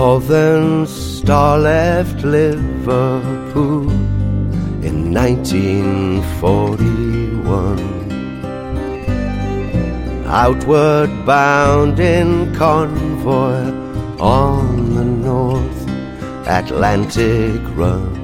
Northern Star left Liverpool in 1941, outward bound in convoy on the North Atlantic run.